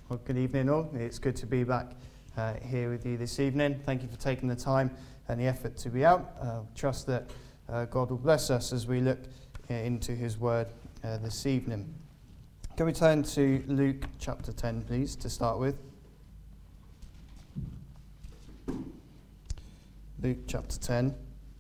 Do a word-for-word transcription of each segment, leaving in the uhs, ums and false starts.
Well, good evening all. It's good to be back uh, here with you this evening. Thank you for taking the time and the effort to be out. Uh, trust that uh, God will bless us as we look uh, into his word uh, this evening. Can we turn to Luke chapter ten, please, to start with? Luke chapter ten.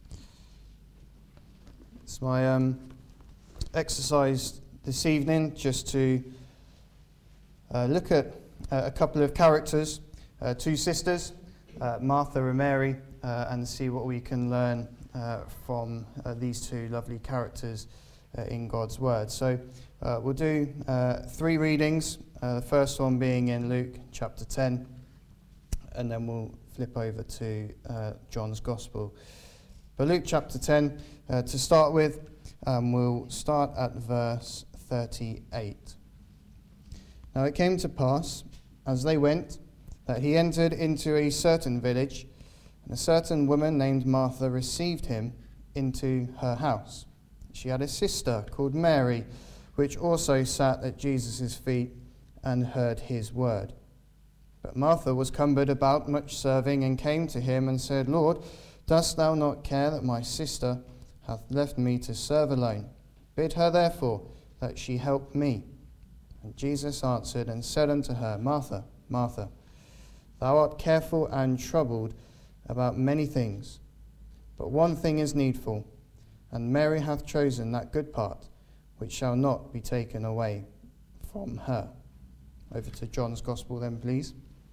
It's my um, exercise this evening just to uh, look at uh, a couple of characters, uh, two sisters, uh, Martha and Mary, uh, and see what we can learn uh, from uh, these two lovely characters uh, in God's Word. So uh, we'll do uh, three readings, uh, the first one being in Luke chapter ten, and then we'll flip over to uh, John's Gospel. But Luke chapter ten, uh, to start with, um, we'll start at verse thirty-eight. Now it came to pass, as they went, that he entered into a certain village, and a certain woman named Martha received him into her house. She had a sister called Mary, which also sat at Jesus' feet and heard his word. But Martha was cumbered about much serving, and came to him and said, Lord, dost thou not care that my sister hath left me to serve alone? Bid her therefore that she help me. And Jesus answered and said unto her, Martha, Martha, thou art careful and troubled about many things, but one thing is needful, and Mary hath chosen that good part, which shall not be taken away from her. Over to John's Gospel then, please.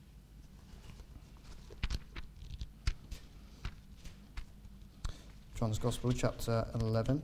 John's Gospel, chapter eleven.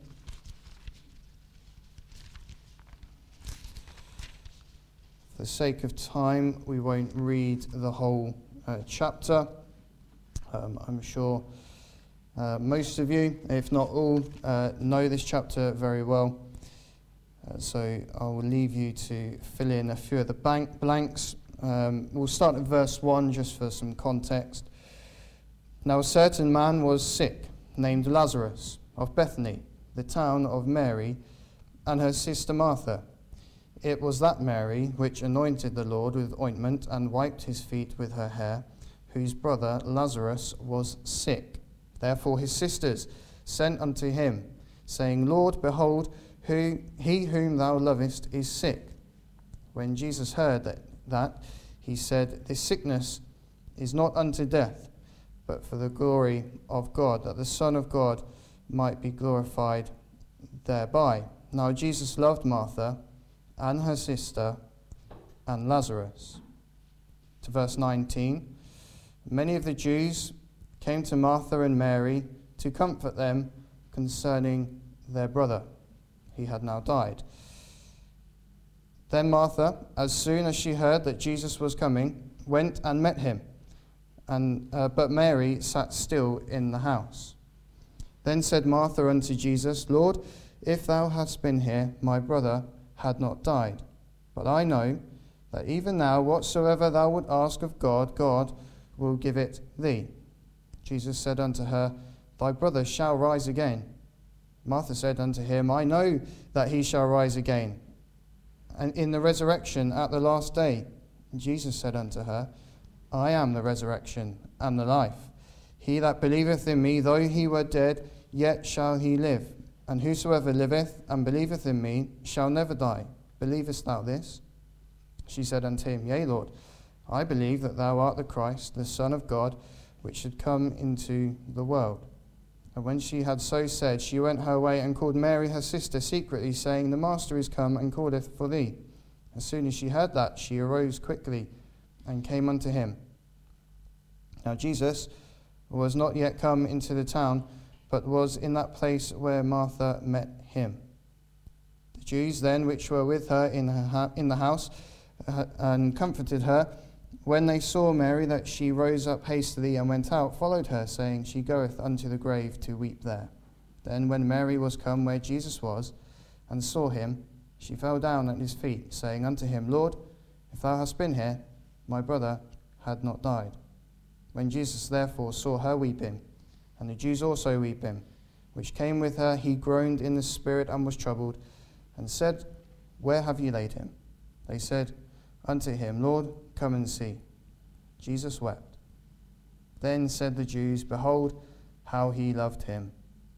For the sake of time, we won't read the whole uh, chapter. Um, I'm sure uh, most of you, if not all, uh, know this chapter very well. Uh, so I will leave you to fill in a few of the bank blanks. Um, we'll start at verse one just for some context. Now a certain man was sick, named Lazarus, of Bethany, the town of Mary, and her sister Martha. It was that Mary which anointed the Lord with ointment and wiped his feet with her hair, whose brother Lazarus was sick. Therefore his sisters sent unto him, saying, Lord, behold, who he whom thou lovest is sick. When Jesus heard that, that, he said, This sickness is not unto death, but for the glory of God, that the Son of God might be glorified thereby. Now Jesus loved Martha and her sister and Lazarus. To verse nineteen. Many of the Jews came to Martha and Mary to comfort them concerning their brother. He had now died. Then Martha, as soon as she heard that Jesus was coming, went and met him. And uh, but Mary sat still in the house. Then said Martha unto Jesus, Lord, if thou hadst been here, my brother had not died. But I know that even now whatsoever thou would ask of God, God will give it thee. Jesus said unto her, Thy brother shall rise again. Martha said unto him, I know that he shall rise again, and in the resurrection at the last day. And Jesus said unto her, I am the resurrection and the life. He that believeth in me, though he were dead, yet shall he live. And whosoever liveth and believeth in me shall never die. Believest thou this? She said unto him, Yea, Lord, I believe that thou art the Christ, the Son of God, which should come into the world. And when she had so said, she went her way and called Mary her sister secretly, saying, The Master is come and calleth for thee. As soon as she heard that, she arose quickly and came unto him. Now Jesus was not yet come into the town, but was in that place where Martha met him. The Jews then, which were with her in, her ha- in the house, uh, and comforted her, when they saw Mary, that she rose up hastily and went out, followed her, saying, She goeth unto the grave to weep there. Then when Mary was come where Jesus was, and saw him, she fell down at his feet, saying unto him, Lord, if thou hadst been here, my brother had not died. When Jesus therefore saw her weeping, and the Jews also weeping, which came with her, he groaned in the spirit and was troubled, and said, Where have ye laid him? They said, unto him, Lord, come and see. Jesus wept. Then said the Jews, Behold, how he loved him.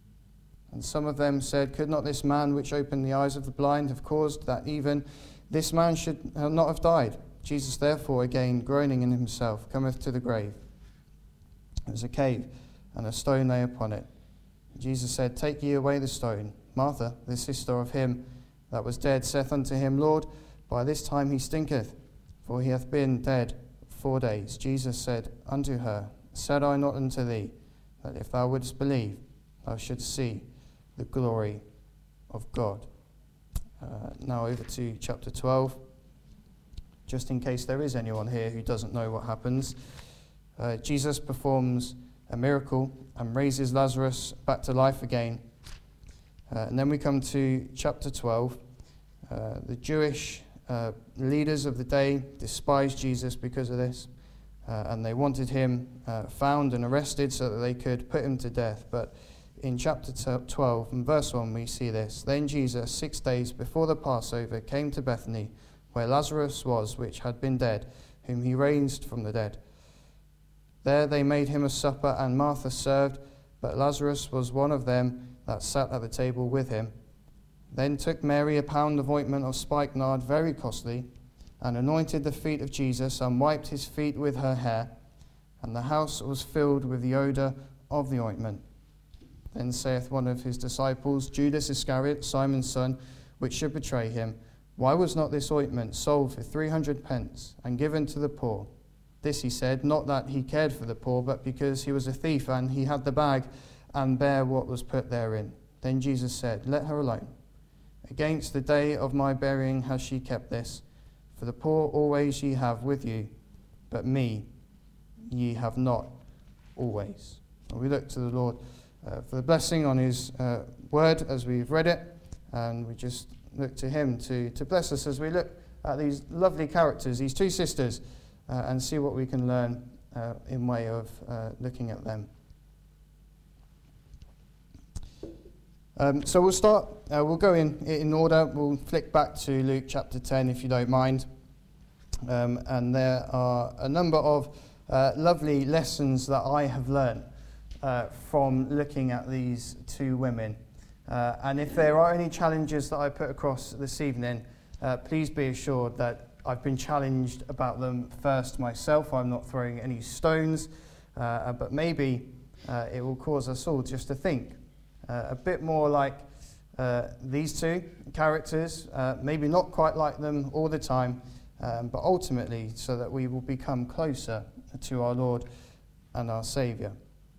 And some of them said, Could not this man which opened the eyes of the blind have caused that even this man should not have died? Jesus therefore, again groaning in himself, cometh to the grave. There was a cave, and a stone lay upon it. Jesus said, Take ye away the stone. Martha, the sister of him that was dead, saith unto him, Lord, by this time he stinketh, for he hath been dead four days. Jesus said unto her, Said I not unto thee, that if thou wouldst believe, thou shouldst see the glory of God. Uh, now over to chapter twelve. Just in case there is anyone here who doesn't know what happens. Uh, Jesus performs a miracle and raises Lazarus back to life again. Uh, and then we come to chapter twelve. Uh, the Jewish uh, leaders of the day despised Jesus because of this. Uh, and they wanted him uh, found and arrested so that they could put him to death. But in chapter twelve, and verse one, we see this. Then Jesus, six days before the Passover, came to Bethany, where Lazarus was, which had been dead, whom he raised from the dead. There they made him a supper, and Martha served, but Lazarus was one of them that sat at the table with him. Then took Mary a pound of ointment of spikenard, very costly, and anointed the feet of Jesus, and wiped his feet with her hair. And the house was filled with the odour of the ointment. Then saith one of his disciples, Judas Iscariot, Simon's son, which should betray him, Why was not this ointment sold for three hundred pence, and given to the poor? This he said, not that he cared for the poor, but because he was a thief, and he had the bag, and bare what was put therein. Then Jesus said, Let her alone. Against the day of my burying has she kept this. For the poor always ye have with you, but me ye have not always. And we look to the Lord uh, for the blessing on his uh, word as we've read it, and we just look to him to, to bless us as we look at these lovely characters, these two sisters, uh, and see what we can learn uh, in way of uh, looking at them. Um, so we'll start, uh, we'll go in, in order, we'll flick back to Luke chapter ten if you don't mind. Um, and there are a number of uh, lovely lessons that I have learned uh, from looking at these two women. Uh, and if there are any challenges that I put across this evening, uh, please be assured that I've been challenged about them first myself. I'm not throwing any stones, uh, but maybe uh, it will cause us all just to think uh, a bit more like uh, these two characters, uh, maybe not quite like them all the time, um, but ultimately so that we will become closer to our Lord and our Saviour.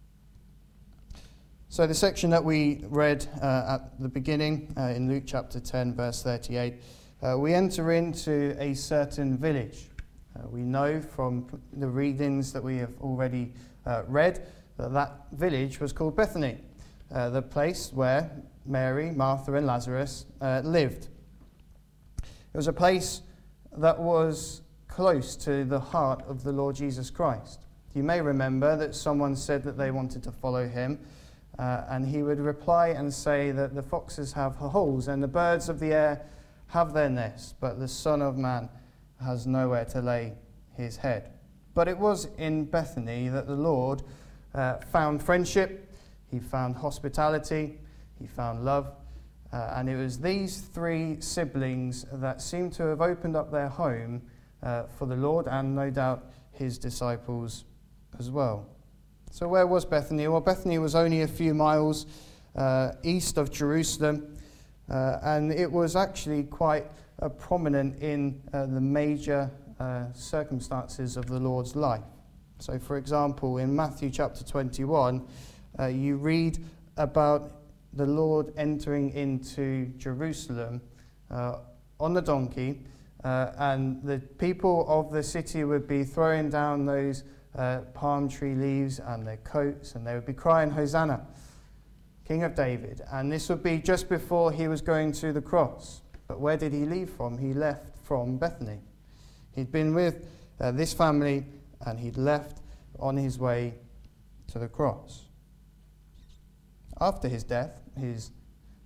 So the section that we read uh, at the beginning uh, in Luke chapter ten, verse thirty-eight, uh, we enter into a certain village. Uh, we know from the readings that we have already uh, read that that village was called Bethany, uh, the place where Mary, Martha and Lazarus uh, lived. It was a place that was close to the heart of the Lord Jesus Christ. You may remember that someone said that they wanted to follow him, Uh, and he would reply and say that the foxes have holes and the birds of the air have their nests, but the Son of Man has nowhere to lay his head. But it was in Bethany that the Lord uh, found friendship, he found hospitality, he found love, uh, and it was these three siblings that seem to have opened up their home uh, for the Lord and no doubt his disciples as well. So where was Bethany? Well, Bethany was only a few miles uh, east of Jerusalem, uh, and it was actually quite uh, prominent in uh, the major uh, circumstances of the Lord's life. So, for example, in Matthew chapter twenty-one, uh, you read about the Lord entering into Jerusalem uh, on the donkey, uh, and the people of the city would be throwing down those Uh, palm tree leaves and their coats, and they would be crying, Hosanna, King of David. And this would be just before he was going to the cross. But where did he leave from? He left from Bethany. He'd been with uh, this family, and he'd left on his way to the cross. After his death, his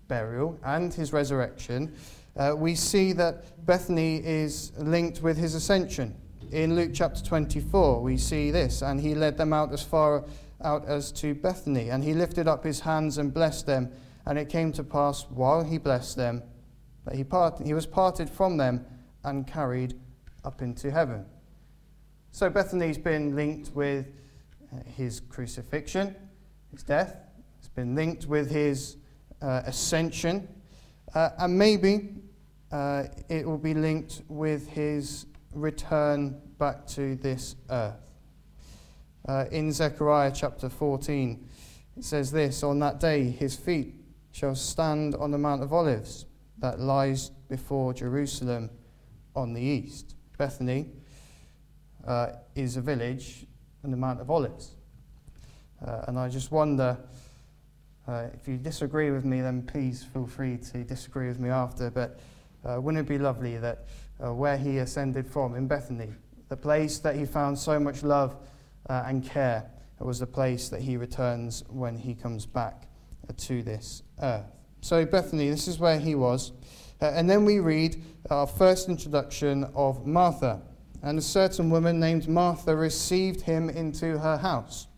burial and his resurrection, uh, we see that Bethany is linked with his ascension. In Luke chapter twenty-four, we see this, and he led them out as far out as to Bethany, and he lifted up his hands and blessed them, and it came to pass while he blessed them that he, part- he was parted from them and carried up into heaven. So Bethany's been linked with uh, his crucifixion, his death. It's been linked with his uh, ascension, uh, and maybe uh, it will be linked with his return back to this earth. Uh, in Zechariah chapter fourteen, it says this, "On that day his feet shall stand on the Mount of Olives that lies before Jerusalem on the east." Bethany uh, is a village on the Mount of Olives. Uh, and I just wonder, uh, if you disagree with me, then please feel free to disagree with me after, but uh, wouldn't it be lovely that uh, where he ascended from, in Bethany, the place that he found so much love uh, and care, it was the place that he returns when he comes back uh, to this earth. So Bethany, this is where he was. Uh, and then we read our first introduction of Martha. "And a certain woman named Martha received him into her house."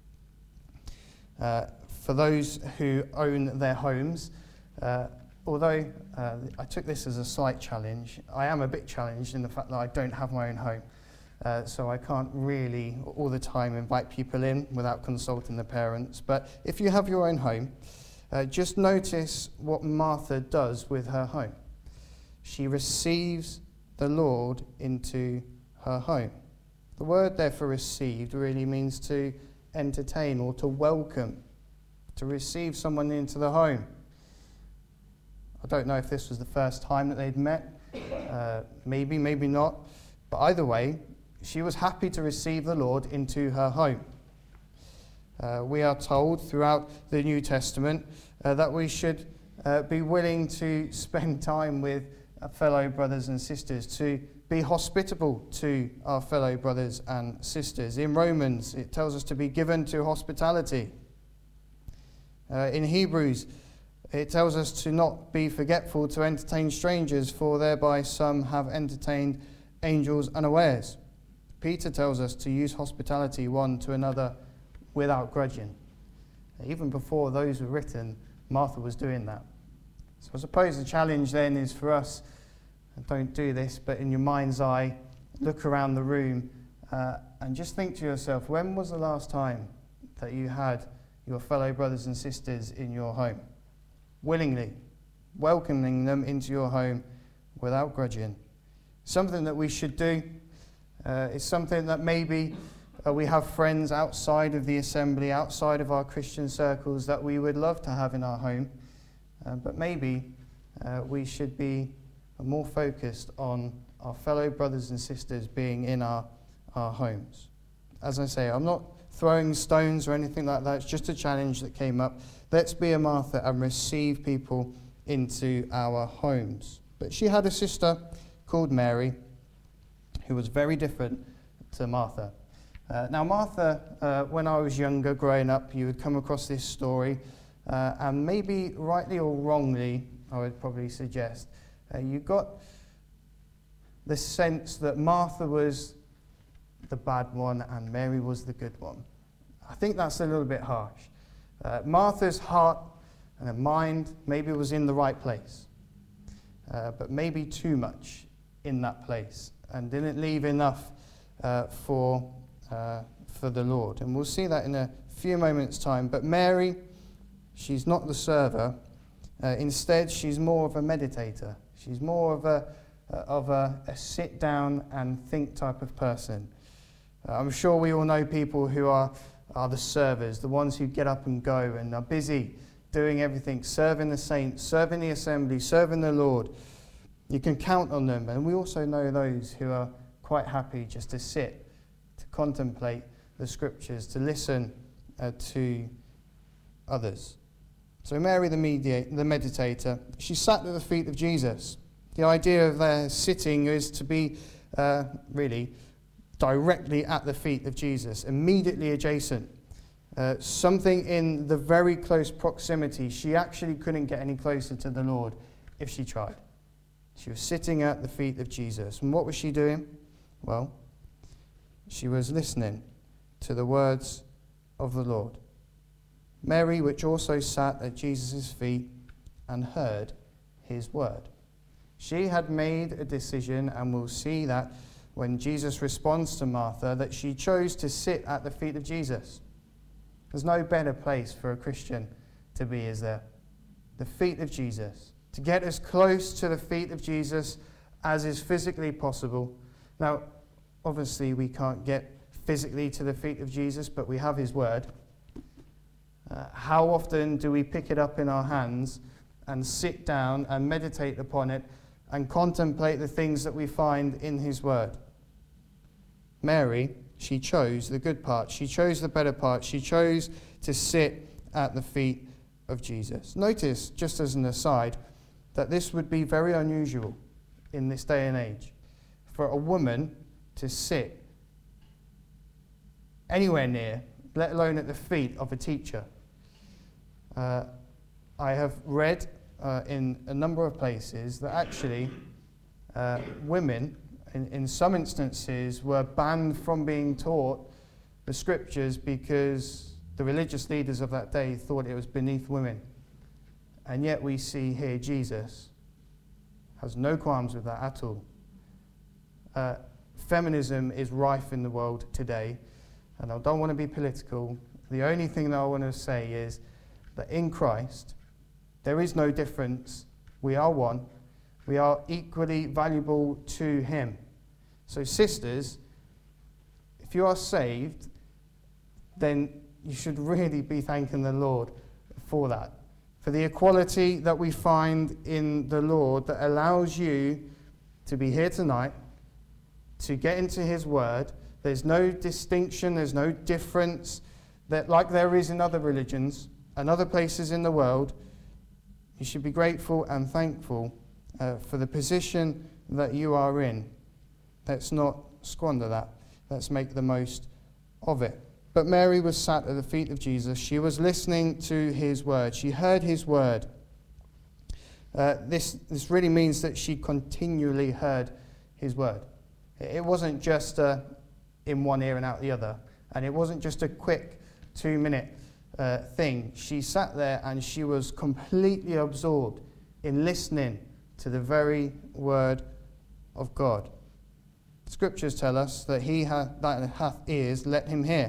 Uh, for those who own their homes, uh, although uh, I took this as a slight challenge, I am a bit challenged in the fact that I don't have my own home. Uh, so I can't really all the time invite people in without consulting the parents. But if you have your own home, uh, just notice what Martha does with her home. She receives the Lord into her home. The word there for received really means to entertain or to welcome, to receive someone into the home. I don't know if this was the first time that they'd met. Uh, maybe, maybe not. But either way, she was happy to receive the Lord into her home. Uh, we are told throughout the New Testament uh, that we should uh, be willing to spend time with our fellow brothers and sisters, to be hospitable to our fellow brothers and sisters. In Romans, it tells us to be given to hospitality. Uh, in Hebrews, it tells us to not be forgetful to entertain strangers, for thereby some have entertained angels unawares. Peter tells us to use hospitality one to another without grudging. Even before those were written, Martha was doing that. So I suppose the challenge then is for us, and don't do this, but in your mind's eye, look around the room uh, and just think to yourself, when was the last time that you had your fellow brothers and sisters in your home? Willingly, welcoming them into your home without grudging. Something that we should do. Uh, it's something that maybe uh, we have friends outside of the assembly, outside of our Christian circles that we would love to have in our home. Uh, but maybe uh, we should be more focused on our fellow brothers and sisters being in our, our homes. As I say, I'm not throwing stones or anything like that. It's just a challenge that came up. Let's be a Martha and receive people into our homes. But she had a sister called Mary, who was very different to Martha. Uh, now, Martha, uh, when I was younger, growing up, you would come across this story, uh, and maybe rightly or wrongly, I would probably suggest, uh, you got the sense that Martha was the bad one and Mary was the good one. I think that's a little bit harsh. Uh, Martha's heart and her mind maybe was in the right place, uh, but maybe too much in that place, and didn't leave enough uh, for uh, for the Lord. And we'll see that in a few moments' time. But Mary, she's not the server. Uh, instead, she's more of a meditator. She's more of a uh, of a, a sit down and think type of person. Uh, I'm sure we all know people who are are the servers, the ones who get up and go and are busy doing everything, serving the saints, serving the assembly, serving the Lord. You can count on them. And we also know those who are quite happy just to sit, to contemplate the scriptures, to listen uh, to others. So Mary, the, mediator, the meditator, she sat at the feet of Jesus. The idea of their sitting is to be uh, really directly at the feet of Jesus, immediately adjacent. Uh, something in the very close proximity. She actually couldn't get any closer to the Lord if she tried. She was sitting at the feet of Jesus. And what was she doing? Well, she was listening to the words of the Lord. Mary, which also sat at Jesus' feet and heard his word. She had made a decision, and we'll see that when Jesus responds to Martha, that she chose to sit at the feet of Jesus. There's no better place for a Christian to be, is there? The feet of Jesus. To get as close to the feet of Jesus as is physically possible. Now, obviously we can't get physically to the feet of Jesus, but we have his word. Uh, how often do we pick it up in our hands and sit down and meditate upon it and contemplate the things that we find in his word? Mary, she chose the good part. She chose the better part. She chose to sit at the feet of Jesus. Notice, just as an aside, that this would be very unusual in this day and age for a woman to sit anywhere near, let alone at the feet of a teacher. Uh, I have read uh, in a number of places that actually uh, women, in, in some instances, were banned from being taught the scriptures because the religious leaders of that day thought it was beneath women. And yet we see here Jesus has no qualms with that at all. Uh, feminism is rife in the world today, and I don't want to be political. The only thing that I want to say is that in Christ, there is no difference. We are one. We are equally valuable to him. So sisters, if you are saved, then you should really be thanking the Lord for that. For the equality that we find in the Lord that allows you to be here tonight, to get into his word. There's no distinction, there's no difference that like there is in other religions and other places in the world. You should be grateful and thankful uh, for the position that you are in. Let's not squander that. Let's make the most of it. But Mary was sat at the feet of Jesus. She was listening to his word. She heard his word. Uh, this, this really means that she continually heard his word. It wasn't just uh, in one ear and out the other. And it wasn't just a quick two-minute uh, thing. She sat there and she was completely absorbed in listening to the very word of God. Scriptures tell us that he hath, that hath ears, let him hear.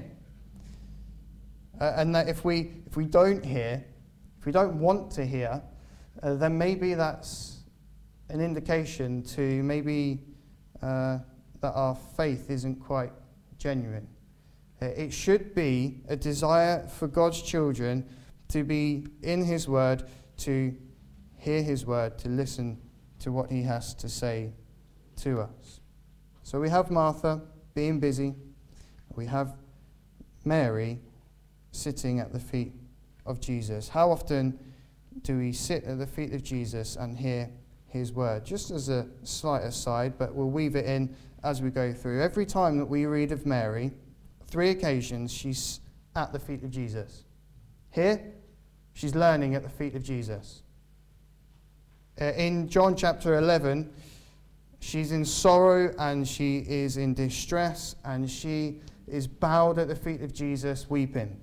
Uh, and that if we if we don't hear, if we don't want to hear, uh, then maybe that's an indication to maybe uh, that our faith isn't quite genuine. Uh, it should be a desire for God's children to be in his word, to hear his word, to listen to what he has to say to us. So we have Martha being busy. We have Mary sitting at the feet of Jesus. How often do we sit at the feet of Jesus and hear his word? Just as a slight aside, but we'll weave it in as we go through. Every time that we read of Mary, three occasions she's at the feet of Jesus. Here, she's learning at the feet of Jesus. Uh, in John chapter eleven, she's in sorrow and she is in distress and she is bowed at the feet of Jesus weeping.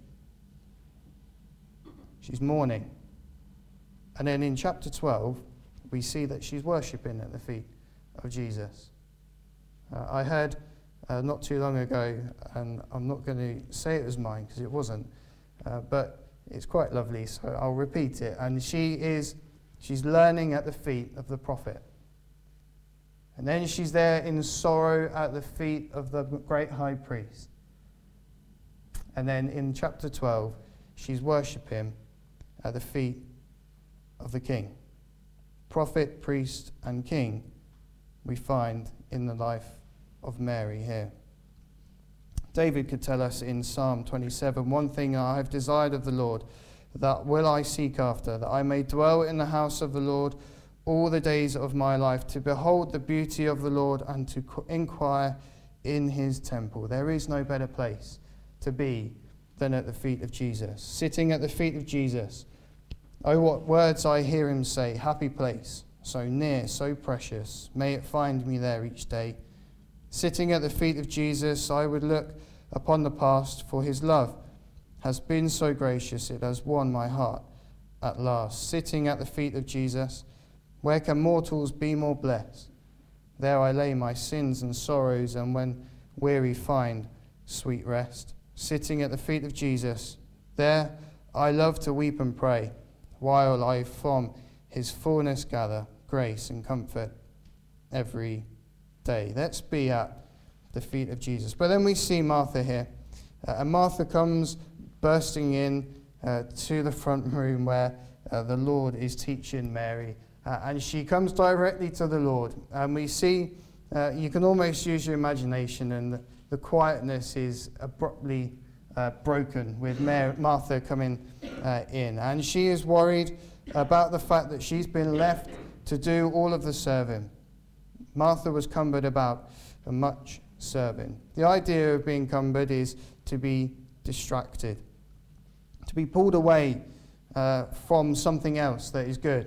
She's mourning. And then in chapter twelve, we see that she's worshipping at the feet of Jesus. Uh, I heard uh, not too long ago, and I'm not going to say it was mine because it wasn't, uh, but it's quite lovely, so I'll repeat it. And she is, she's learning at the feet of the prophet. And then she's there in sorrow at the feet of the great high priest. And then in chapter twelve, she's worshipping at the feet of the king. Prophet, priest, and king we find in the life of Mary here. David could tell us in Psalm twenty-seven, one thing I have desired of the Lord, that will I seek after, that I may dwell in the house of the Lord all the days of my life, to behold the beauty of the Lord and to inquire in his temple. There is no better place to be than at the feet of Jesus. Sitting at the feet of Jesus. Oh, what words I hear him say, happy place, so near, so precious, may it find me there each day. Sitting at the feet of Jesus, I would look upon the past, for his love has been so gracious, it has won my heart at last. Sitting at the feet of Jesus, where can mortals be more blessed? There I lay my sins and sorrows, and when weary find sweet rest. Sitting at the feet of Jesus, there I love to weep and pray, while I from his fullness gather grace and comfort every day. Let's be at the feet of Jesus. But then we see Martha here, uh, and Martha comes bursting in uh, to the front room where uh, the Lord is teaching Mary, uh, and she comes directly to the Lord, and we see uh, you can almost use your imagination, and the, the quietness is abruptly uh, broken with Mary, Martha coming uh, in, and she is worried about the fact that she's been left to do all of the serving. Martha was cumbered about much serving. The idea of being cumbered is to be distracted, to be pulled away uh, from something else that is good.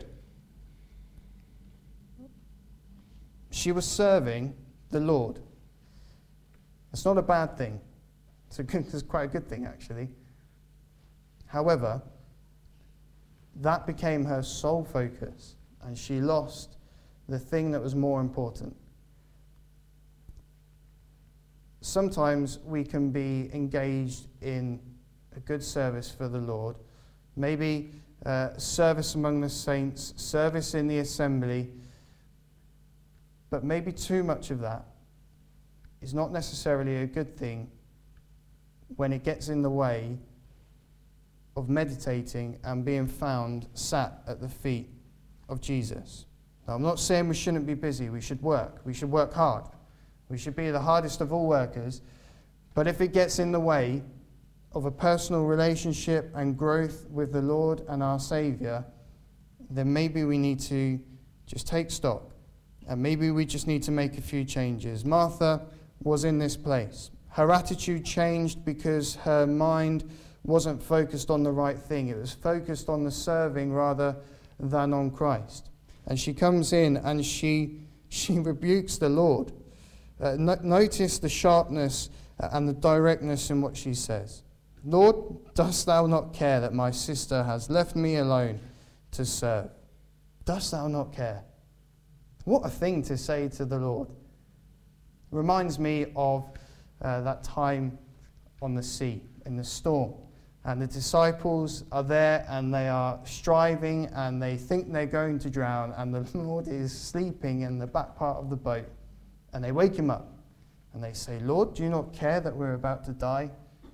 She was serving the Lord. It's not a bad thing. It's, a good, it's quite a good thing, actually. However, that became her sole focus, and she lost the thing that was more important. Sometimes we can be engaged in a good service for the Lord, maybe uh, service among the saints, service in the assembly, but maybe too much of that is not necessarily a good thing when it gets in the way of meditating and being found sat at the feet of Jesus. Now, I'm not saying we shouldn't be busy. We should work. We should work hard. We should be the hardest of all workers. But if it gets in the way of a personal relationship and growth with the Lord and our Saviour, then maybe we need to just take stock. And maybe we just need to make a few changes. Martha was in this place. Her attitude changed because her mind wasn't focused on the right thing. It was focused on the serving rather than on Christ. And she comes in and she she rebukes the Lord. Uh, no, notice the sharpness and the directness in what she says. Lord, dost thou not care that my sister has left me alone to serve? Dost thou not care? What a thing to say to the Lord. Reminds me of uh, that time on the sea, in the storm. And the disciples are there and they are striving and they think they're going to drown, and the Lord is sleeping in the back part of the boat. And they wake him up and they say, Lord, do you not care that we're about to die?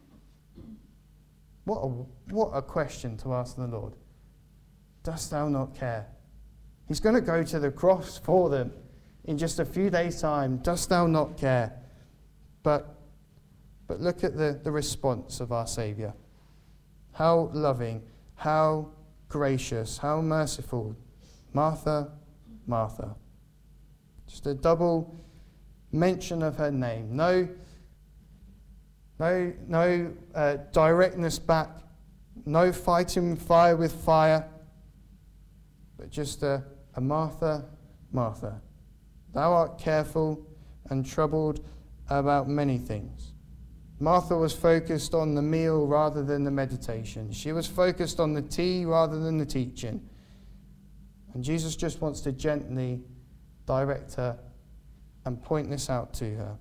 What a, what a question to ask the Lord. Dost thou not care? He's going to go to the cross for them in just a few days' time. Dost thou not care? But, but look at the, the response of our Saviour. How loving, how gracious, how merciful. Martha, Martha. Just a double mention of her name. No, no, no uh, directness back. No fighting fire with fire. But just a, a Martha, Martha. Thou art careful and troubled about many things. Martha was focused on the meal rather than the meditation. She was focused on the tea rather than the teaching. And Jesus just wants to gently direct her and point this out to her.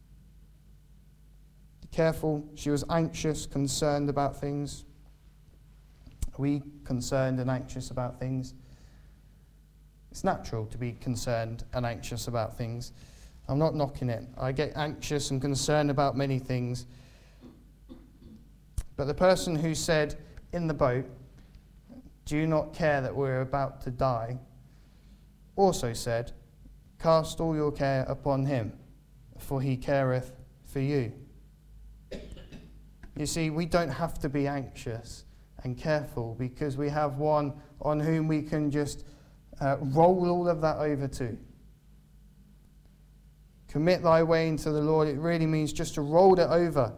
Be careful. She was anxious, concerned about things. Are we concerned and anxious about things? It's natural to be concerned and anxious about things. I'm not knocking it. I get anxious and concerned about many things. But the person who said in the boat, do you not care that we're about to die, also said, cast all your care upon him, for he careth for you. You see, we don't have to be anxious and careful because we have one on whom we can just uh, roll all of that over to. Commit thy way into the Lord. It really means just to roll it over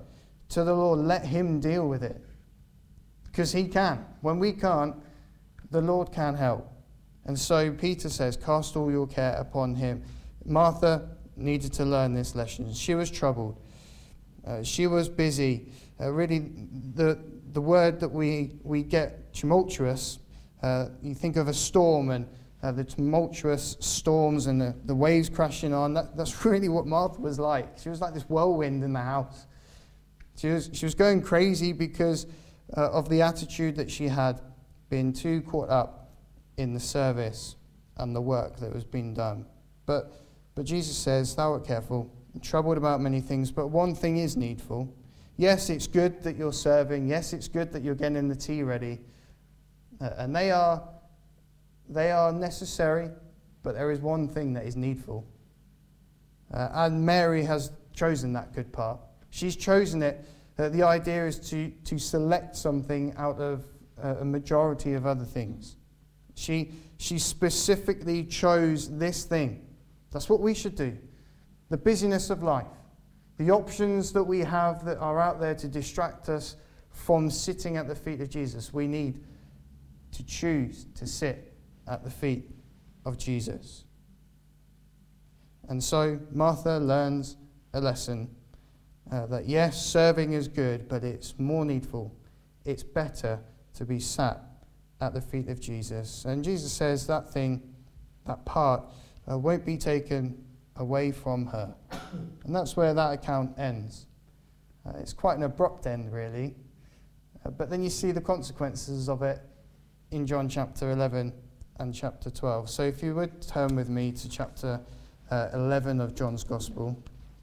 to the Lord. Let him deal with it. Because he can. When we can't, the Lord can help. And so Peter says, cast all your care upon him. Martha needed to learn this lesson. She was troubled. Uh, she was busy. Uh, really, the the word that we, we get, tumultuous, uh, you think of a storm and uh, the tumultuous storms and the, the waves crashing on. That, that's really what Martha was like. She was like this whirlwind in the house. She was, she was going crazy because uh, of the attitude that she had, been too caught up in the service and the work that was being done. But, but Jesus says, thou art careful, troubled about many things, but one thing is needful. Yes, it's good that you're serving. Yes, it's good that you're getting the tea ready. Uh, and they are, they are necessary, but there is one thing that is needful. Uh, and Mary has chosen that good part. She's chosen it. Uh, the idea is to, to select something out of uh, a majority of other things. She, she specifically chose this thing. That's what we should do. The busyness of life. The options that we have that are out there to distract us from sitting at the feet of Jesus. We need to choose to sit at the feet of Jesus. And so Martha learns a lesson uh, that yes, serving is good, but it's more needful. It's better to be sat at the feet of Jesus. And Jesus says that thing, that part, uh, won't be taken away from her. And that's where that account ends. Uh, it's quite an abrupt end, really. Uh, but then you see the consequences of it in John chapter eleven and chapter twelve. So if you would turn with me to chapter uh, eleven of John's Gospel.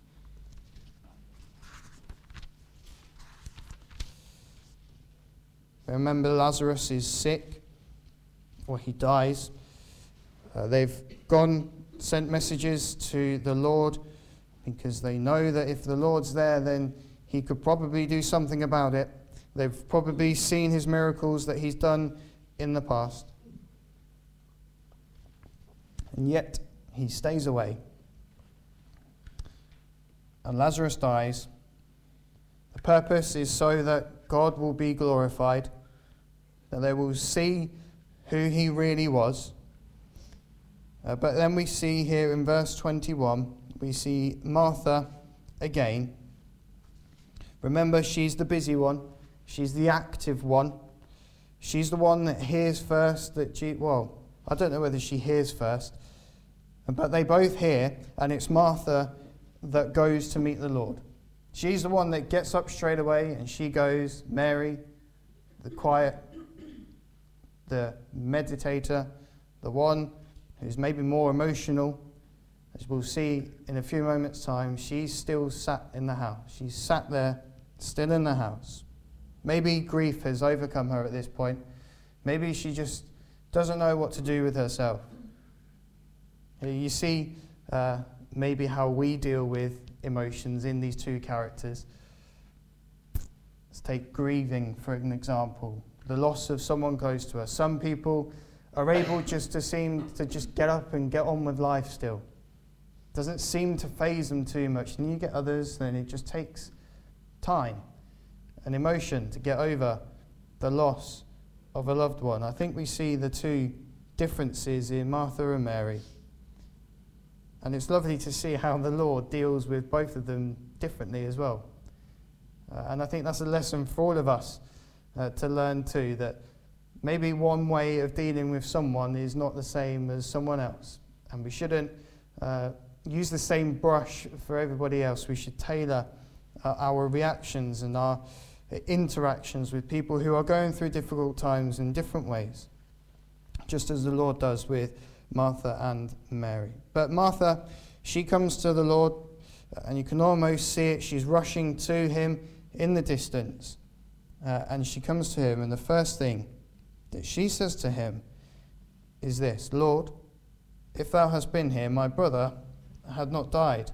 Remember, Lazarus is sick, or he dies. Uh, they've gone, sent messages to the Lord because they know that if the Lord's there, then he could probably do something about it. They've probably seen his miracles that he's done in the past. And yet, he stays away. And Lazarus dies. The purpose is so that God will be glorified, that they will see who he really was. Uh, but then we see here in verse twenty-one, we see Martha again. Remember, she's the busy one. She's the active one. She's the one that hears first that, Je- well, I don't know whether she hears first, but they both hear, and it's Martha that goes to meet the Lord. She's the one that gets up straight away, and she goes. Mary, the quiet, the meditator, the one who's maybe more emotional, as we'll see in a few moments' time, she's still sat in the house. She's sat there, still in the house. Maybe grief has overcome her at this point. Maybe she just doesn't know what to do with herself. You see uh, maybe how we deal with emotions in these two characters. Let's take grieving for an example. The loss of someone close to us. Some people are able just to seem to just get up and get on with life still. Doesn't seem to faze them too much. And you get others, then it just takes time and emotion to get over the loss of a loved one. I think we see the two differences in Martha and Mary. And it's lovely to see how the Lord deals with both of them differently as well. Uh, and I think that's a lesson for all of us uh, to learn too, that maybe one way of dealing with someone is not the same as someone else. And we shouldn't uh, use the same brush for everybody else. We should tailor uh, our reactions and our interactions with people who are going through difficult times in different ways, just as the Lord does with Martha and Mary. But Martha, she comes to the Lord, and you can almost see it. She's rushing to him in the distance, uh, and she comes to him, and the first thing that she says to him is this: Lord, if thou hast been here, my brother had not died.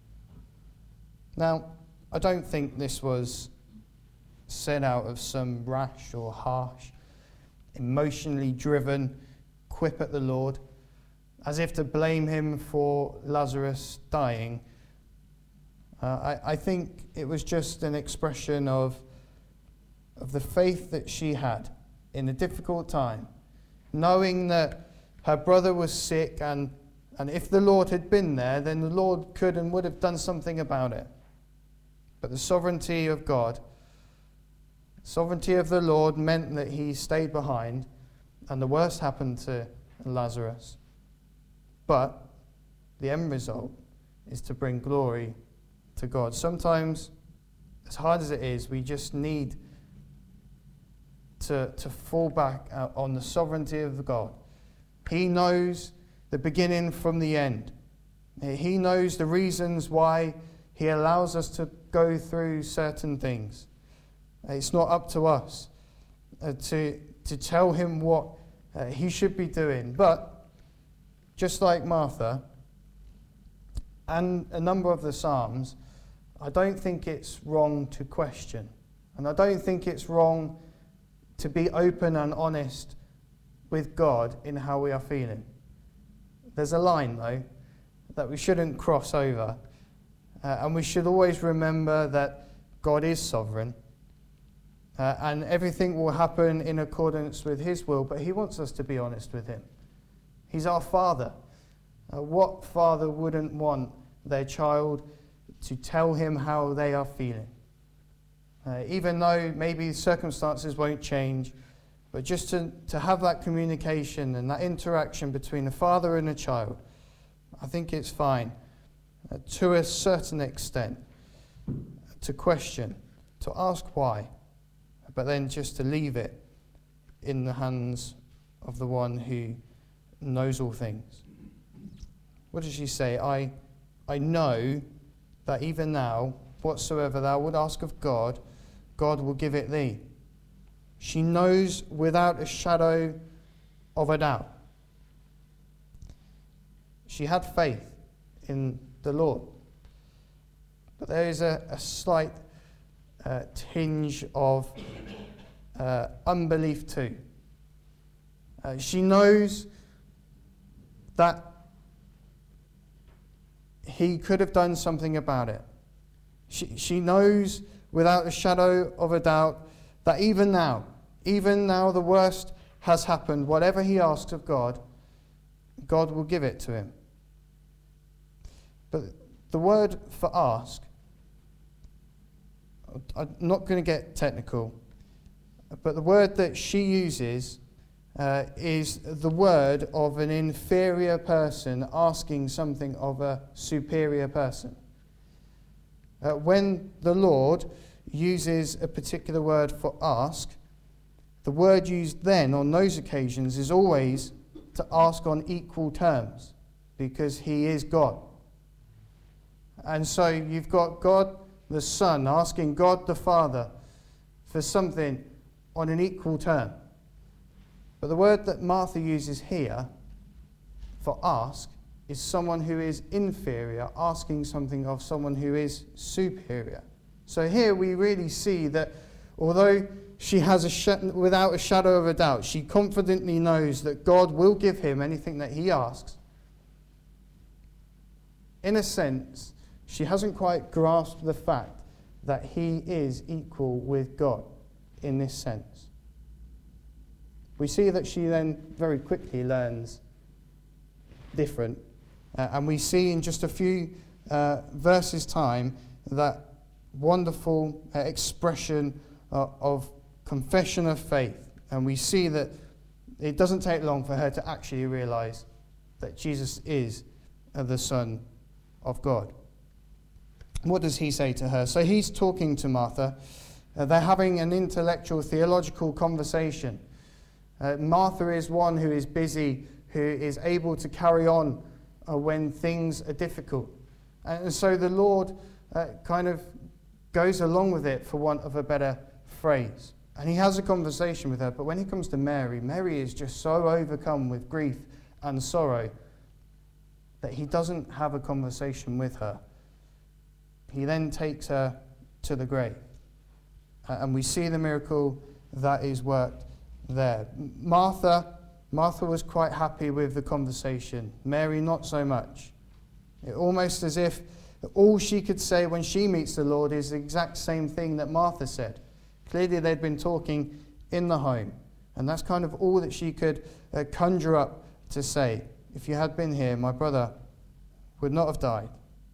Now, I don't think this was said out of some rash or harsh, emotionally driven quip at the Lord, as if to blame him for Lazarus dying. Uh, I, I think it was just an expression of, of the faith that she had in a difficult time, knowing that her brother was sick, and, and if the Lord had been there, then the Lord could and would have done something about it. But the sovereignty of God, the sovereignty of the Lord meant that he stayed behind, and the worst happened to Lazarus. But the end result is to bring glory to God. Sometimes, as hard as it is, we just need to, to fall back on the sovereignty of God. He knows the beginning from the end. He knows the reasons why he allows us to go through certain things. It's not up to us uh, to, to tell him what uh, he should be doing. But just like Martha and a number of the Psalms, I don't think it's wrong to question. And I don't think it's wrong to be open and honest with God in how we are feeling. There's a line, though, that we shouldn't cross over. Uh, and we should always remember that God is sovereign. Uh, and everything will happen in accordance with his will, but he wants us to be honest with him. He's our Father. Uh, what father wouldn't want their child to tell him how they are feeling? Uh, even though maybe circumstances won't change, but just to, to have that communication and that interaction between a father and a child, I think it's fine uh, to a certain extent, to question, to ask why, but then just to leave it in the hands of the one who knows all things. What does she say? I, I know that even now, whatsoever thou would ask of God, God will give it thee. She knows without a shadow of a doubt. She had faith in the Lord. But there is a, a slight uh, tinge of uh, unbelief too. Uh, she knows that he could have done something about it. She, she knows without a shadow of a doubt that even now, even now the worst has happened, whatever he asks of God, God will give it to him. But the word for ask, I'm not going to get technical, but the word that she uses uh, is the word of an inferior person asking something of a superior person. Uh, when the Lord uses a particular word for ask, the word used then on those occasions is always to ask on equal terms, because he is God. And so you've got God the Son asking God the Father for something on an equal term. But the word that Martha uses here for ask is someone who is inferior asking something of someone who is superior. So here we really see that although she has a sh- without a shadow of a doubt, she confidently knows that God will give him anything that he asks. In a sense, she hasn't quite grasped the fact that he is equal with God in this sense. We see that she then very quickly learns different. Uh, and we see in just a few uh, verses' time that wonderful uh, expression uh, of confession of faith. And we see that it doesn't take long for her to actually realize that Jesus is uh, the Son of God. What does he say to her? So he's talking to Martha. Uh, they're having an intellectual, theological conversation. Uh, Martha is one who is busy, who is able to carry on uh, when things are difficult. And so the Lord uh, kind of goes along with it, for want of a better phrase. And he has a conversation with her. But when he comes to Mary, Mary is just so overcome with grief and sorrow that he doesn't have a conversation with her. He then takes her to the grave. Uh, and we see the miracle that is worked there. Martha, Martha was quite happy with the conversation. Mary, not so much. It, almost as if All she could say when she meets the Lord is the exact same thing that Martha said. Clearly they'd been talking in the home, and that's kind of all that she could uh, conjure up to say. If you had been here, my brother would not have died.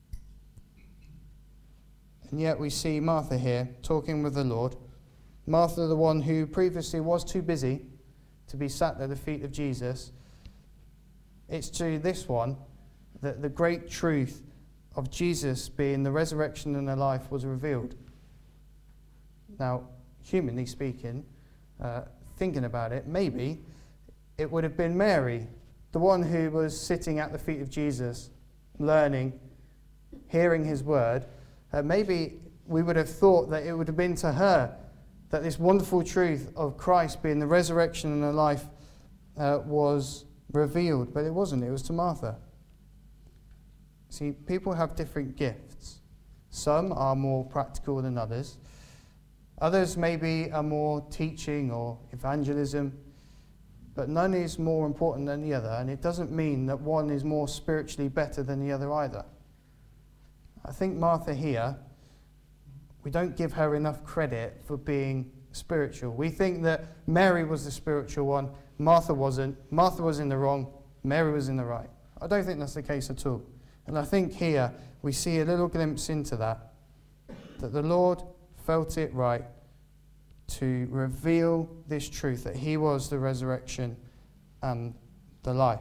And yet we see Martha here talking with the Lord. Martha, the one who previously was too busy to be sat at the feet of Jesus. It's to this one that the great truth of Jesus being the resurrection and the life was revealed. Now, humanly speaking, uh, thinking about it, maybe it would have been Mary, the one who was sitting at the feet of Jesus, learning, hearing his word. Uh, maybe we would have thought that it would have been to her that this wonderful truth of Christ being the resurrection and the life uh, was revealed, but it wasn't. It was to Martha. See, people have different gifts. Some are more practical than others. Others maybe are more teaching or evangelism, but none is more important than the other, and it doesn't mean that one is more spiritually better than the other either. I think Martha here, we don't give her enough credit for being spiritual. We think that Mary was the spiritual one, Martha wasn't. Martha was in the wrong, Mary was in the right. I don't think that's the case at all. And I think here we see a little glimpse into that, that the Lord felt it right to reveal this truth, that he was the resurrection and the life.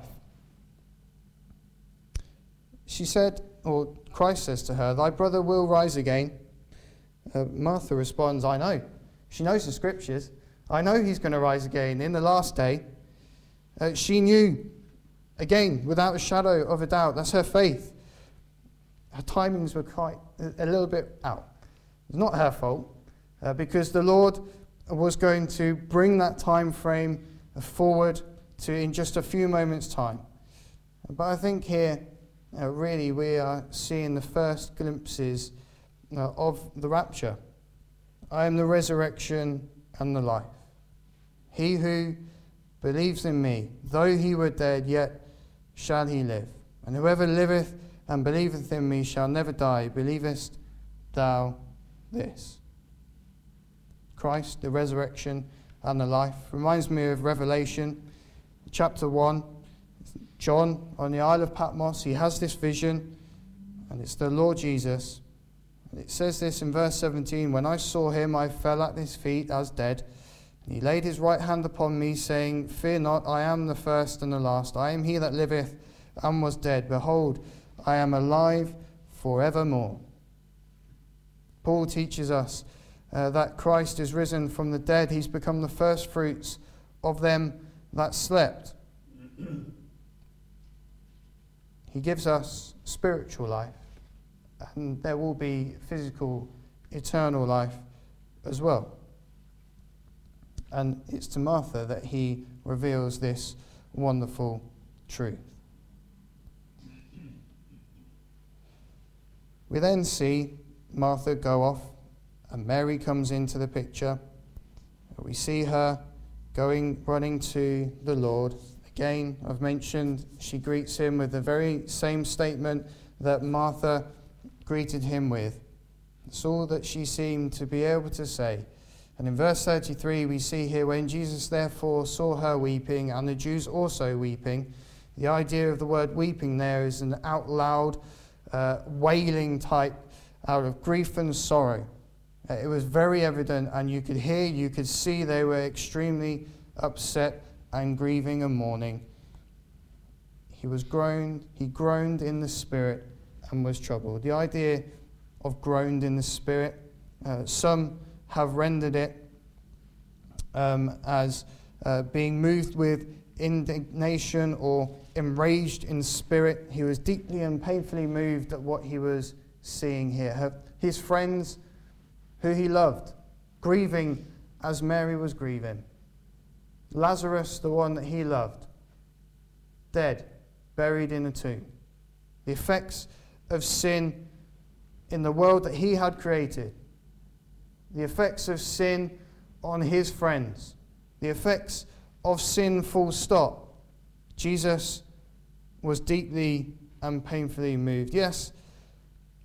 She said, or Christ says to her, "Thy brother will rise again." Uh, Martha responds, "I know." She knows the scriptures. I know he's going to rise again in the last day. Uh, she knew, again, without a shadow of a doubt. That's her faith. Her timings were quite a, a little bit out. It's not her fault, uh, because the Lord was going to bring that time frame forward to in just a few moments' time. But I think here, uh, really, we are seeing the first glimpses uh, of the rapture. I am the resurrection and the life. He who believes in me, though he were dead, yet shall he live. And whoever liveth and believeth in me shall never die. Believest thou this? Christ, the resurrection and the life, reminds me of Revelation chapter one. John on the Isle of Patmos, he has this vision, and it's the Lord Jesus. And it says this in verse seventeen, "When I saw him, I fell at his feet as dead. And he laid his right hand upon me, saying, Fear not, I am the first and the last. I am he that liveth and was dead. Behold, I am alive forevermore." Paul teaches us uh, that Christ is risen from the dead. He's become the first fruits of them that slept. He gives us spiritual life, and there will be physical, eternal life as well. And it's to Martha that he reveals this wonderful truth. We then see Martha go off, and Mary comes into the picture. We see her going, running to the Lord. Again, I've mentioned she greets him with the very same statement that Martha greeted him with. It's all that she seemed to be able to say. And in verse thirty-three, we see here, when Jesus therefore saw her weeping, and the Jews also weeping. The idea of the word weeping there is an out loud, uh, wailing type, out of grief and sorrow. Uh, it was very evident, and you could hear, you could see they were extremely upset and grieving and mourning. He was groaned, he groaned in the spirit and was troubled. The idea of groaned in the spirit, uh, some have rendered it um, as uh, being moved with indignation or enraged in spirit. He was deeply and painfully moved at what he was seeing here. Her, his friends, who he loved, grieving as Mary was grieving. Lazarus, the one that he loved, dead, buried in a tomb. The effects of sin in the world that he had created. The effects of sin on his friends. The effects of sin, full stop. Jesus was deeply and painfully moved. Yes,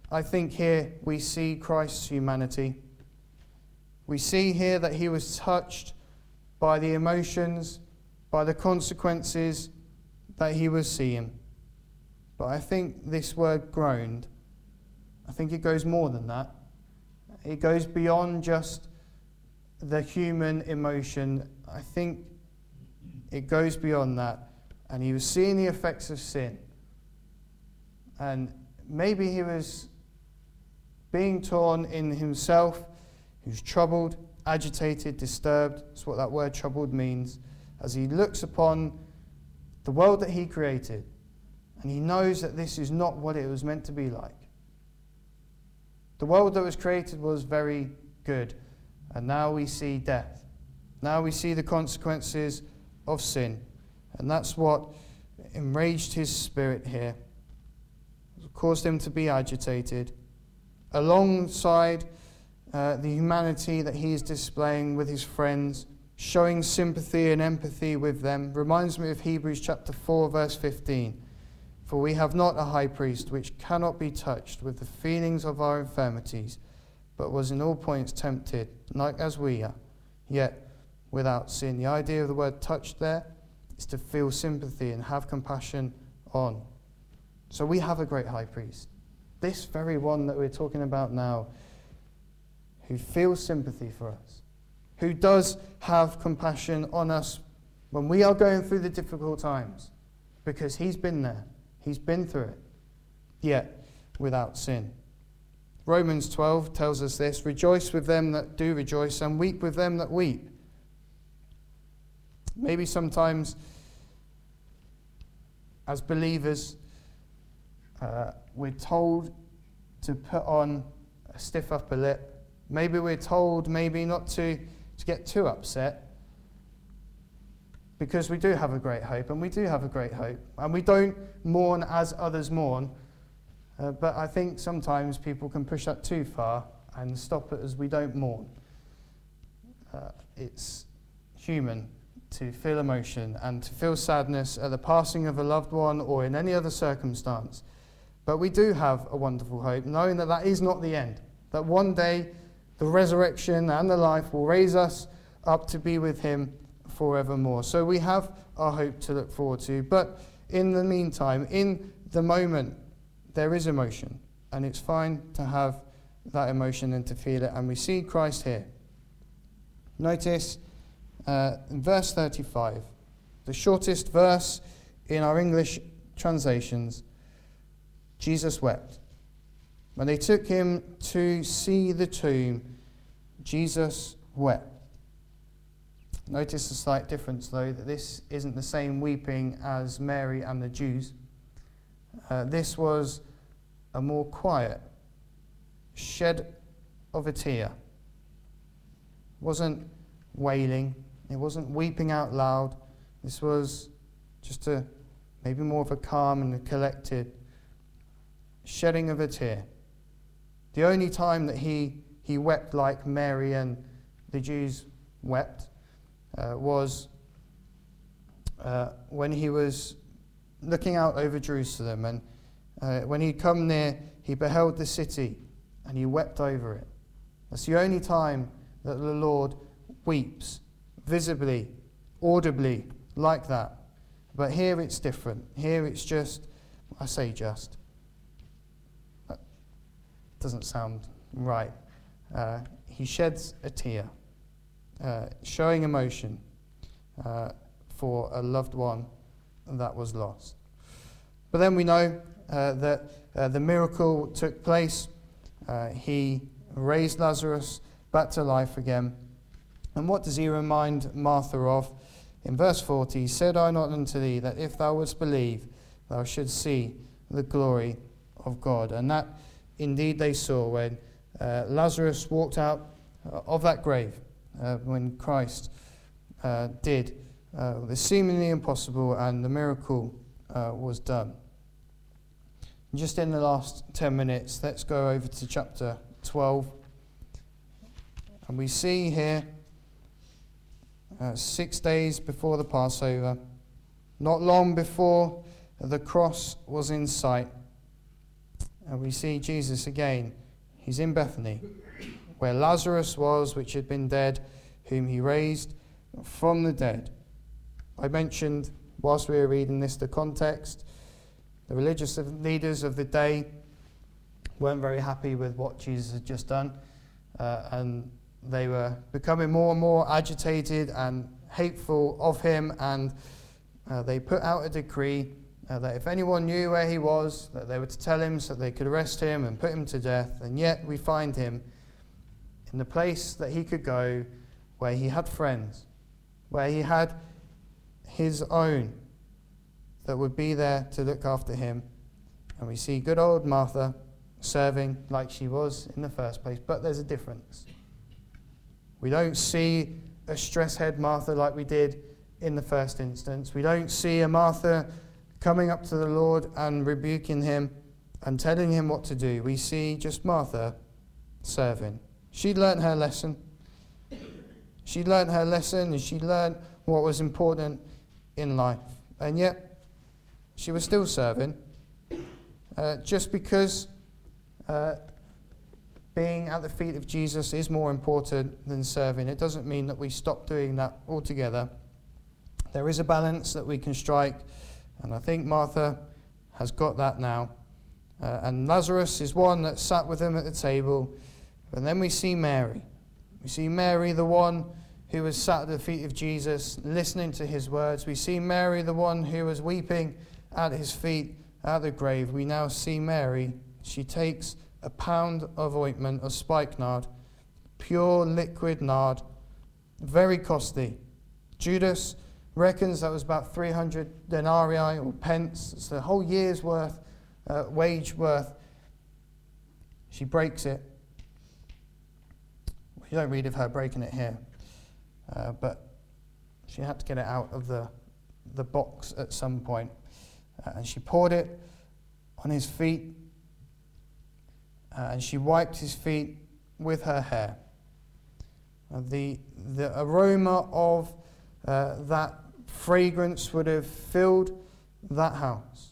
I think here we see Christ's humanity. We see here that he was touched by the emotions, by the consequences that he was seeing. But I think this word groaned, I think it goes more than that. It goes beyond just the human emotion. I think it goes beyond that. And he was seeing the effects of sin. And maybe he was being torn in himself. He was troubled, agitated, disturbed. That's what that word troubled means. As he looks upon the world that he created, and he knows that this is not what it was meant to be like. The world that was created was very good, and now we see death. Now we see the consequences of sin, and that's what enraged his spirit here. It caused him to be agitated. Alongside uh, the humanity that he is displaying with his friends, showing sympathy and empathy with them, reminds me of Hebrews chapter four, verse fifteen. For we have not a high priest which cannot be touched with the feelings of our infirmities, but was in all points tempted, like as we are, yet without sin. The idea of the word touched there is to feel sympathy and have compassion on. So we have a great high priest, this very one that we're talking about now, who feels sympathy for us, who does have compassion on us when we are going through the difficult times, because he's been there. He's been through it, yet without sin. Romans twelve tells us this: rejoice with them that do rejoice, and weep with them that weep. Maybe sometimes, as believers, uh, we're told to put on a stiff upper lip. Maybe we're told maybe not to, to get too upset, because we do have a great hope, and we do have a great hope. And we don't mourn as others mourn. Uh, but I think sometimes people can push that too far and stop it as we don't mourn. Uh, it's human to feel emotion and to feel sadness at the passing of a loved one or in any other circumstance. But we do have a wonderful hope, knowing that that is not the end. That one day the resurrection and the life will raise us up to be with him forevermore. So we have our hope to look forward to. But in the meantime, in the moment, there is emotion. And it's fine to have that emotion and to feel it. And we see Christ here. Notice uh, in verse thirty-five, the shortest verse in our English translations, Jesus wept. When they took him to see the tomb, Jesus wept. Notice a slight difference, though, that this isn't the same weeping as Mary and the Jews. Uh, this was a more quiet shed of a tear. It wasn't wailing. It wasn't weeping out loud. This was just a maybe more of a calm and a collected shedding of a tear. The only time that he, he wept like Mary and the Jews wept Uh, was uh, when he was looking out over Jerusalem, and uh, when he'd come near, he beheld the city, and he wept over it. That's the only time that the Lord weeps, visibly, audibly, like that. But here it's different. Here it's just, I say just, that doesn't sound right. Uh, he sheds a tear. Uh, showing emotion uh, for a loved one that was lost. But then we know uh, that uh, the miracle took place. Uh, he raised Lazarus back to life again. And what does he remind Martha of? In verse forty, said I not unto thee that if thou wouldst believe, thou shouldst see the glory of God. And that indeed they saw when uh, Lazarus walked out uh, of that grave. Uh, when Christ uh, did uh, the seemingly impossible, and the miracle uh, was done. Just in the last ten minutes, let's go over to chapter twelve. And we see here, uh, six days before the Passover, not long before the cross was in sight, And we see Jesus again. He's in Bethany, where Lazarus was, which had been dead, whom he raised from the dead. I mentioned, whilst we were reading this, the context. The religious leaders of the day weren't very happy with what Jesus had just done, uh, and they were becoming more and more agitated and hateful of him, and uh, they put out a decree uh, that if anyone knew where he was, that they were to tell him so they could arrest him and put him to death. And yet we find him in the place that he could go, where he had friends, where he had his own that would be there to look after him. And we see good old Martha serving like she was in the first place, but there's a difference. We don't see a stress-head Martha like we did in the first instance. We don't see a Martha coming up to the Lord and rebuking him and telling him what to do. We see just Martha serving. She learnt her lesson. She learnt her lesson and she learnt what was important in life. And yet, she was still serving. Uh, just because uh, being at the feet of Jesus is more important than serving, it doesn't mean that we stop doing that altogether. There is a balance that we can strike, and I think Martha has got that now. Uh, and Lazarus is one that sat with him at the table. And then we see Mary. We see Mary, the one who was sat at the feet of Jesus, listening to his words. We see Mary, the one who was weeping at his feet at the grave. We now see Mary. She takes a pound of ointment of spikenard, pure liquid nard, very costly. Judas reckons that was about three hundred denarii or pence. It's the whole year's worth, uh, wage worth. She breaks it. We don't read of her breaking it here, uh, but she had to get it out of the, the box at some point. Uh, and she poured it on his feet, uh, and she wiped his feet with her hair. Uh, the, the aroma of uh, that fragrance would have filled that house.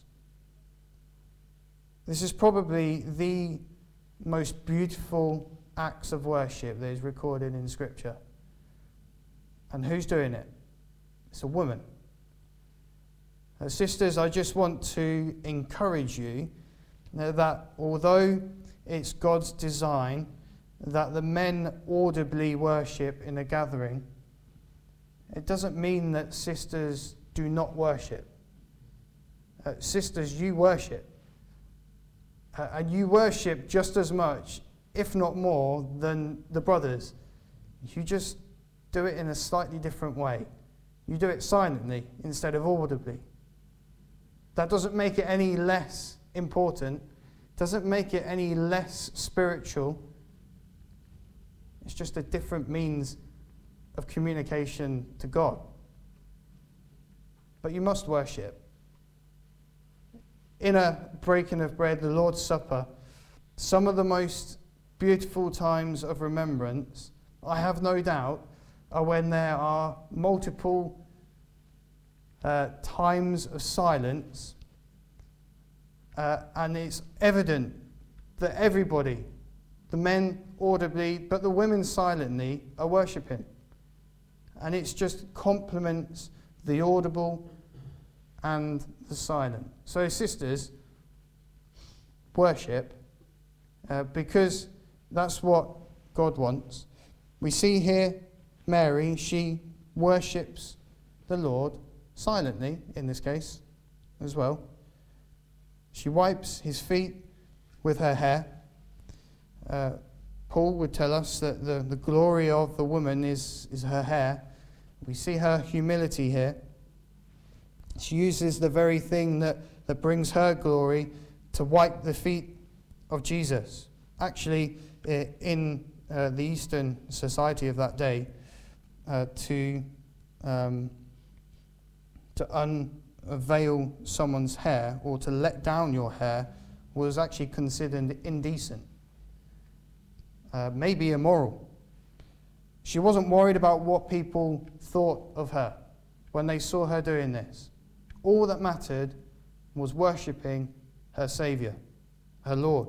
This is probably the most beautiful acts of worship that is recorded in Scripture. And who's doing it? It's a woman. Uh, sisters, I just want to encourage you uh, that although it's God's design that the men audibly worship in a gathering, it doesn't mean that sisters do not worship. Uh, sisters, you worship. Uh, and you worship just as much, if not more, than the brothers. You just do it in a slightly different way. You do it silently instead of audibly. That doesn't make it any less important, doesn't make it any less spiritual. It's just a different means of communication to God. But you must worship. In a breaking of bread, the Lord's Supper, some of the most beautiful times of remembrance, I have no doubt, are when there are multiple uh, times of silence, uh, and it's evident that everybody, the men audibly, but the women silently, are worshipping. And it just complements the audible and the silent. So sisters, worship, uh, because that's what God wants. We see here Mary, she worships the Lord silently, in this case, as well. She wipes his feet with her hair. Uh, Paul would tell us that the, the glory of the woman is, is her hair. We see her humility here. She uses the very thing that, that brings her glory to wipe the feet of Jesus. Actually, in uh, the Eastern society of that day, uh, to um, to unveil someone's hair or to let down your hair was actually considered indecent, uh, maybe immoral. She wasn't worried about what people thought of her when they saw her doing this. All that mattered was worshipping her Saviour, her Lord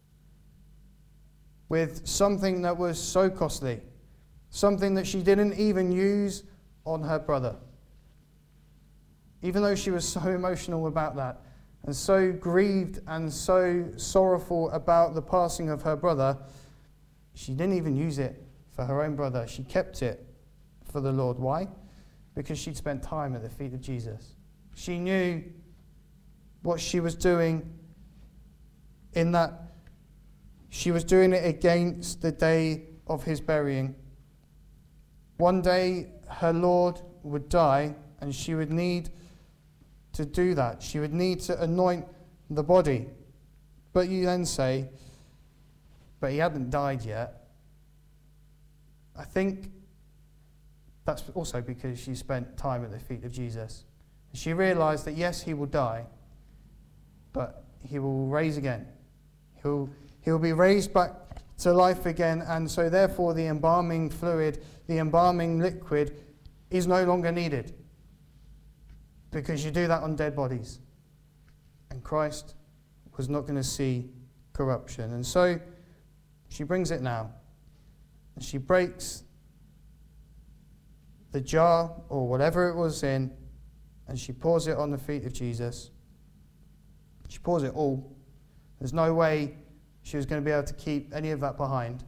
with something that was so costly, something that she didn't even use on her brother. Even though she was so emotional about that, and so grieved and so sorrowful about the passing of her brother, she didn't even use it for her own brother. She kept it for the Lord. Why? Because she'd spent time at the feet of Jesus. She knew what she was doing, in that she was doing it against the day of his burying. One day her Lord would die, and she would need to do that. She would need to anoint the body. But you then say, but he hadn't died yet. I think that's also because she spent time at the feet of Jesus. She realized that yes, he will die, but he will rise again. He'll, he'll be raised back to life again, and so therefore the embalming fluid, the embalming liquid is no longer needed, because you do that on dead bodies. And Christ was not going to see corruption. And so she brings it now. And she breaks the jar or whatever it was in, and she pours it on the feet of Jesus. She pours it all. There's no way she was going to be able to keep any of that behind.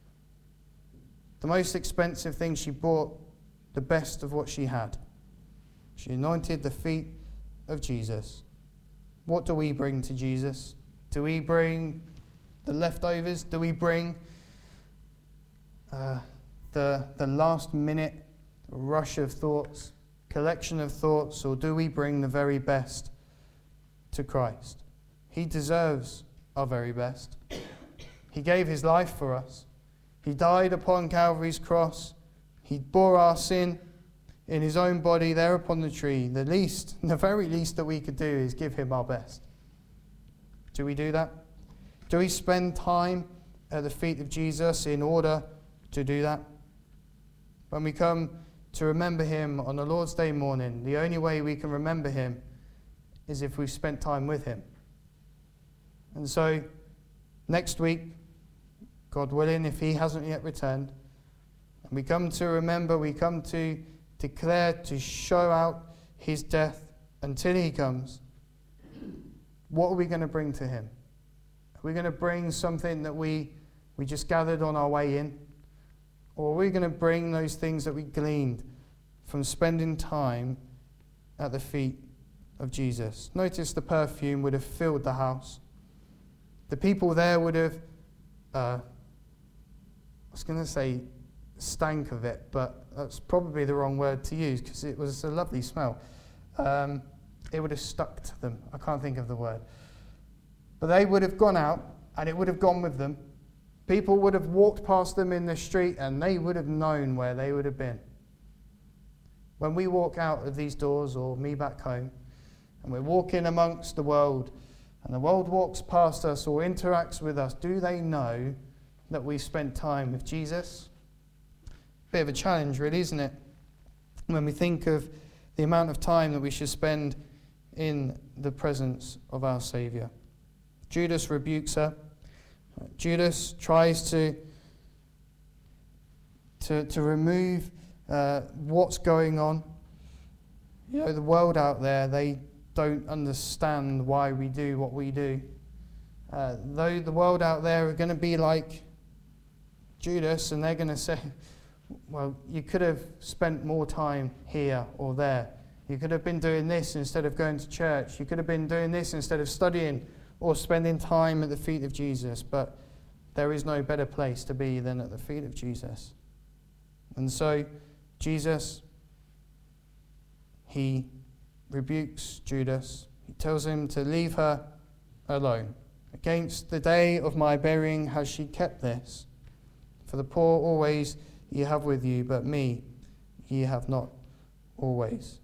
The most expensive thing she bought, the best of what she had. She anointed the feet of Jesus. What do we bring to Jesus? Do we bring the leftovers? Do we bring uh, the, the last minute rush of thoughts, collection of thoughts, or do we bring the very best to Christ? He deserves our very best. He gave his life for us. He died upon Calvary's cross. He bore our sin in his own body there upon the tree. The least, the very least that we could do is give him our best. Do we do that? Do we spend time at the feet of Jesus in order to do that? When we come to remember him on the Lord's Day morning, the only way we can remember him is if we've spent time with him. And so, next week, God willing, if he hasn't yet returned, and we come to remember, we come to declare, to show out his death until he comes, what are we going to bring to him? Are we going to bring something that we, we just gathered on our way in? Or are we going to bring those things that we gleaned from spending time at the feet of Jesus? Notice the perfume would have filled the house. The people there would have, uh, I was going to say stank of it, but that's probably the wrong word to use because it was a lovely smell. Um, it would have stuck to them. I can't think of the word. But they would have gone out and it would have gone with them. People would have walked past them in the street and they would have known where they would have been. When we walk out of these doors, or me back home, and we're walking amongst the world, and the world walks past us or interacts with us, do they know that we spent time with Jesus? Bit of a challenge, really, isn't it? When we think of the amount of time that we should spend in the presence of our Saviour. Judas rebukes her. Judas tries to, to, to remove uh, what's going on. You know, the world out there, they don't understand why we do what we do. Uh, though the world out there are going to be like Judas, and they're going to say, well, you could have spent more time here or there. You could have been doing this instead of going to church. You could have been doing this instead of studying or spending time at the feet of Jesus. But there is no better place to be than at the feet of Jesus. And so Jesus, he rebukes Judas. He tells him to leave her alone. Against the day of my burying has she kept this. For the poor always ye have with you, but me ye have not always.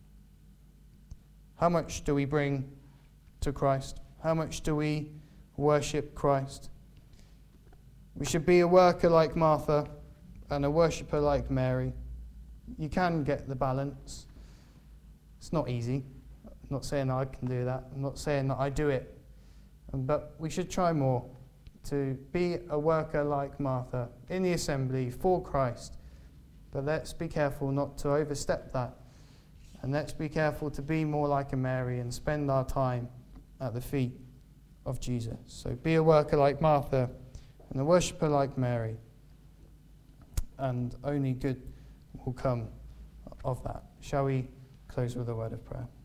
How much do we bring to Christ? How much do we worship Christ? We should be a worker like Martha and a worshipper like Mary. You can get the balance. It's not easy. I'm not saying that I can do that. I'm not saying that I do it. But we should try more to be a worker like Martha in the assembly for Christ. But let's be careful not to overstep that. And let's be careful to be more like a Mary and spend our time at the feet of Jesus. So be a worker like Martha and a worshipper like Mary. And only good will come of that. Shall we close with a word of prayer?